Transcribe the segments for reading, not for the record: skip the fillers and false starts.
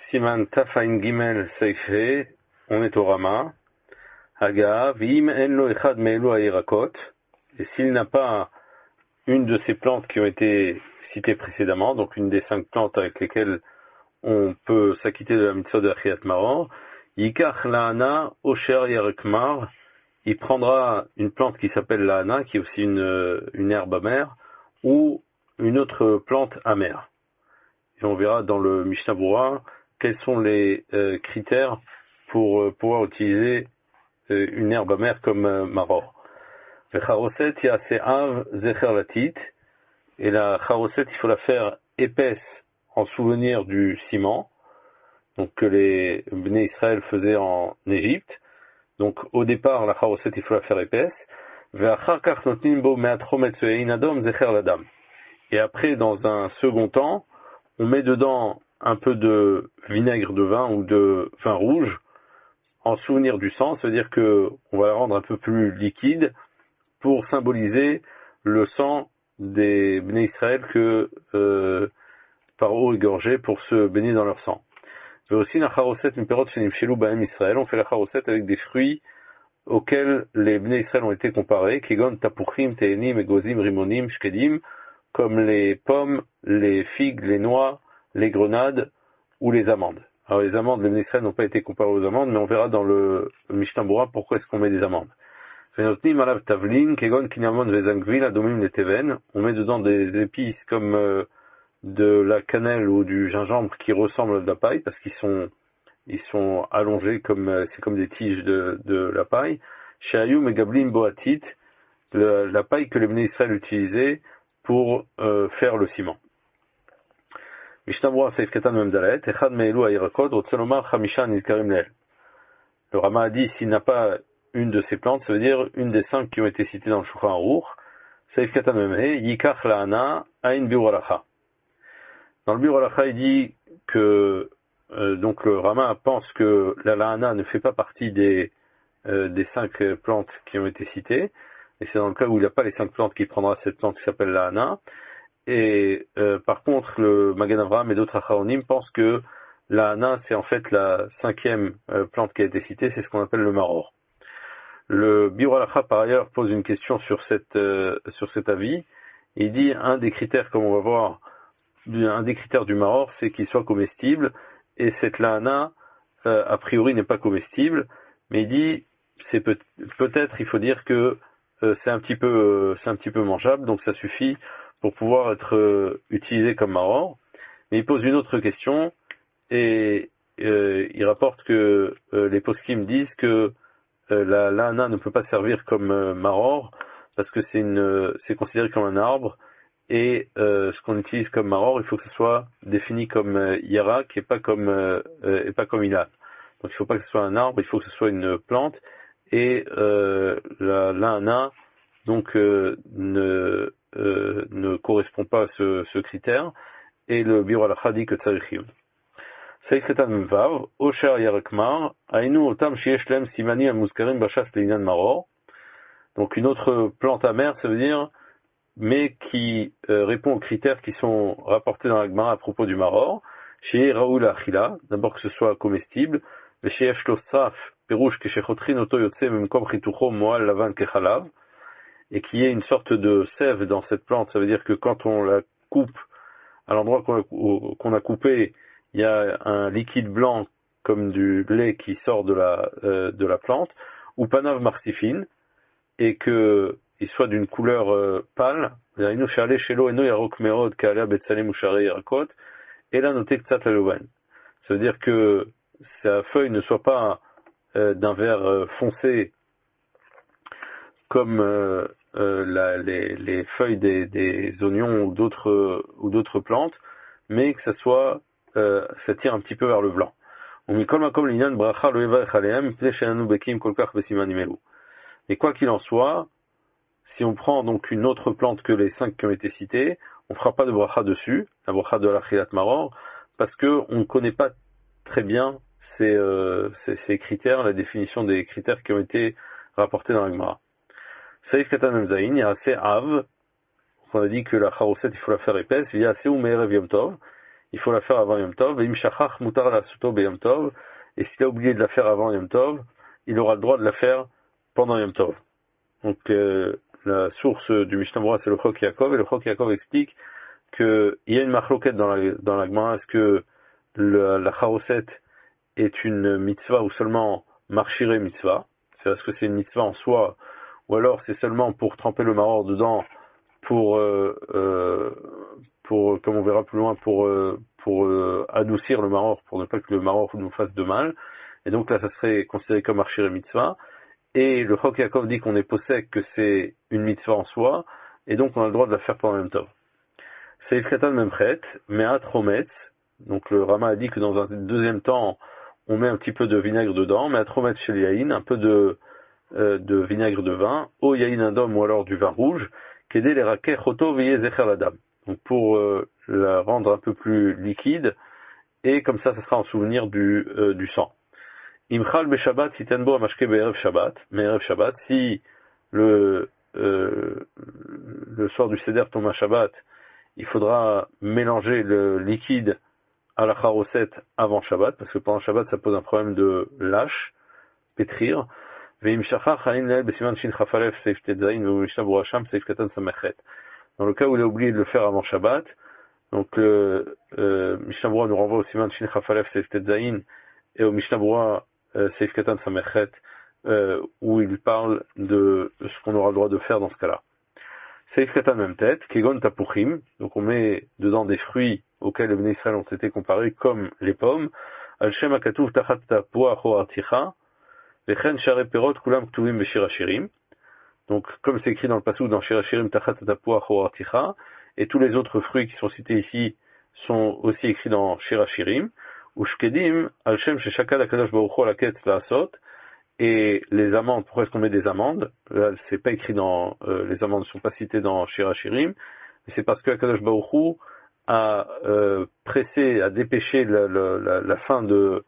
Siman Tafain Gimel Seife, on est au Rama. Haga, Vim Enlo Echad Meelu Airakot. Et s'il n'a pas une de ces plantes qui ont été citées précédemment, donc une des 5 plantes avec lesquelles on peut s'acquitter de la mitzvah de Achiyat Maror, Yikach Laana Osher Yerekmar, il prendra une plante qui s'appelle Laana, qui est aussi une herbe amère, ou une autre plante amère. Et on verra dans le Mishnah Berurah quels sont les critères pour pouvoir utiliser une herbe amère comme maror. Le charoset yase'av zecher latit, et la charoset il faut la faire épaisse en souvenir du ciment, donc que les Bnei Israël faisaient en Égypte. Donc au départ la charoset il faut la faire épaisse. Et après dans un second temps on met dedans un peu de vinaigre de vin ou de vin rouge en souvenir du sang, c'est-à-dire que on va la rendre un peu plus liquide pour symboliser le sang des Bnei Israël que Paro égorgeait pour se baigner dans leur sang. Mais aussi la charoset une période chez Nimshelu Bahem Israël, on fait la charoset avec des fruits auxquels les Bnei Israël ont été comparés, Kigon Tapuchim, Te'enim, Egozim, Rimonim, Shkedim, comme les pommes, les figues, les noix, les grenades ou les amandes. Alors les amandes, les Bnei Israël n'ont pas été comparés aux amandes, mais on verra dans le Mishnah Berurah pourquoi est-ce qu'on met des amandes. On met dedans des épices comme de la cannelle ou du gingembre qui ressemblent à de la paille, parce qu'ils sont allongés c'est comme des tiges de la paille. Shayum et Gablin Boatit, la paille que les Bnei Israël utilisaient pour faire le ciment. Mishnah Berurah Seif Katan Memdalet, Echad Meelu Airakot, Rotzelomar Chamisha Nizkarim Leel. Le Rama a dit, s'il n'a pas une de ces plantes, ça veut dire une des 5 qui ont été citées dans le Shulchan Aruch, Seif Katan Memhe, Yikach Laana, Ain Biur Halacha. Dans le Biur Halacha, il dit que, donc le Rama pense que la Laana ne fait pas partie des 5 plantes qui ont été citées, et c'est dans le cas où il n'y a pas les 5 plantes qu'il prendra cette plante qui s'appelle Laana. Et par contre, le Magen Avraham et d'autres Acharonim pensent que la Hana, c'est en fait la 5e plante qui a été citée, c'est ce qu'on appelle le maror. Le Biur Halacha, par ailleurs, pose une question sur cet avis. Il dit, un des critères, comme on va voir, un des critères du maror, c'est qu'il soit comestible, et cette lahana, a priori, n'est pas comestible, mais il dit, c'est peut-être, il faut dire que c'est un petit peu mangeable, donc ça suffit pour pouvoir être utilisé comme maror. Mais il pose une autre question et il rapporte que les poskim disent que la lahana ne peut pas servir comme maror parce que c'est considéré comme un arbre et ce qu'on utilise comme maror, il faut que ce soit défini comme yarak et pas comme ilan. Donc il ne faut pas que ce soit un arbre, il faut que ce soit une plante et la lahana donc ne correspond pas à ce critère, et le Biur Halacha dit que tzarichim. Seif Ketan Memvav, Osher Yarekmar, Ainu Otam Sheyesh Lem Simani Amuzkarim Bashas Leinan Maror. Donc une autre plante amère, ça veut dire, mais qui répond aux critères qui sont rapportés dans la Gemara à propos du Maror. Sheye Raoul Achila, d'abord que ce soit comestible, Sheyesh Lo Saf, Perouche Keshechotrin Oto Yotse Memkom Chitucho Moal Lavan Kechalav, et qu'il y ait une sorte de sève dans cette plante, ça veut dire que quand on la coupe, à l'endroit qu'on a coupé, il y a un liquide blanc comme du lait qui sort de la plante, ou panav marsifine, et qu'il soit d'une couleur pâle, et là noté ksat lalouven. Ça veut dire que sa feuille ne soit pas d'un vert foncé comme les feuilles des oignons ou d'autres plantes, mais que ça tire un petit peu vers le blanc. Et quoi qu'il en soit, si on prend donc une autre plante que les 5 qui ont été citées, on ne fera pas de bracha dessus, la bracha de la Chilat Maror, parce qu'on ne connaît pas très bien ces critères, la définition des critères qui ont été rapportés dans la Gemara. Saïf Katan Memzaïn, il y a assez av, on a dit que la charoset il faut la faire épaisse, il y a assez ou me'erev yom tov, il faut la faire avant Yom Tov. Ve'im shachach mutar la'asuto be'Yom Tov. Et s'il a oublié de la faire avant Yom Tov, il aura le droit de la faire pendant Yom Tov. Donc la source du Mishnah Berurah, c'est le Chok Yaakov, et le Chok Yaakov explique qu'il y a une marloquette dans la Gemara. Est-ce que la charoset est une mitzvah ou seulement marchiré mitzvah? Est-ce que c'est une mitzvah en soi, ou alors c'est seulement pour tremper le maror dedans, pour comme on verra plus loin, pour adoucir le maror, pour ne pas que le maror nous fasse de mal. Et donc là, ça serait considéré comme marchiré mitzvah. Et le Chok Yaakov dit qu'on est possèque, que c'est une mitzvah en soi, et donc on a le droit de la faire pendant Yom Tov. Seif Katan Memchet, Me'at Rometz. Donc le Rama a dit que dans un deuxième temps, on met un petit peu de vinaigre dedans, Me'at Rometz Shel Yain, un peu de vinaigre de vin, au Yain Adom ou alors du vin rouge, Kedé les Rakeh Choto Veye Zecher Ladam. Donc pour la rendre un peu plus liquide, et comme ça sera en souvenir du sang. Imchal be Shabbat sitenbo amashke be'erev Shabbat, mais erev Shabbat, si le soir du Seder tombe à Shabbat, il faudra mélanger le liquide à la charoset avant Shabbat, parce que pendant Shabbat ça pose un problème de lâche, pétrir. Ve'im shachach hain le'el besiman shin chafalef seif tetzain ve'u Mishnah Berurah sham seif katan samechet. Dans le cas où il a oublié de le faire avant Shabbat, donc Mishnah Berurah nous renvoie au siman shin chafalef seif tetzain et au Mishnah Berurah Seif Katan Samechet, où il parle de ce qu'on aura le droit de faire dans ce cas-là. Seif Katan même tête, Kegon Tapuchim, donc on met dedans des fruits auxquels les Bnei Israël ont été comparés, comme les pommes, Al Shem Akatuv Tachat Tapua Choarticha, Vechen Share Perot Kulam Ktuvim Beshir Hashirim, donc comme c'est écrit dans le passage dans Shir Hashirim Tachat Tapua Choarticha, et tous les autres fruits qui sont cités ici sont aussi écrits dans Shir Hashirim, Ushkedim, Al-Shem, Sheshakad, Akadosh Baruch Hu, Alaket, Laasot, et les amandes, pourquoi est-ce qu'on met des amandes? Là, c'est pas écrit dans, les amandes ne sont pas citées dans Shir Hashirim, mais c'est parce que Akadosh Baruch Hu a pressé, a dépêché la fin du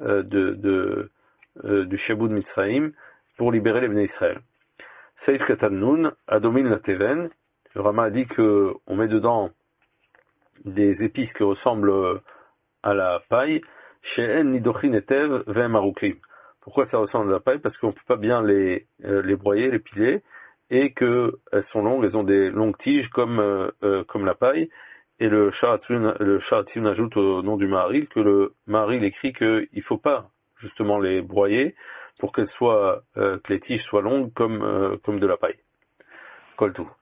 Shabbat Mitzrayim pour libérer les Bnei Israël. Seif Katan Nun, Adomin la Teven, le Rama a dit que on met dedans des épices qui ressemblent à la paille, chez En Nidochin Etev Vem Aruklim. Pourquoi ça ressemble à la paille? Parce qu'on ne peut pas bien les broyer, les piler, et qu'elles sont longues, elles ont des longues tiges comme la paille. Et le Sharatzun ajoute au nom du Maharil que le Maharil écrit qu'il ne faut pas justement les broyer pour que les tiges soient longues comme de la paille. Coltou.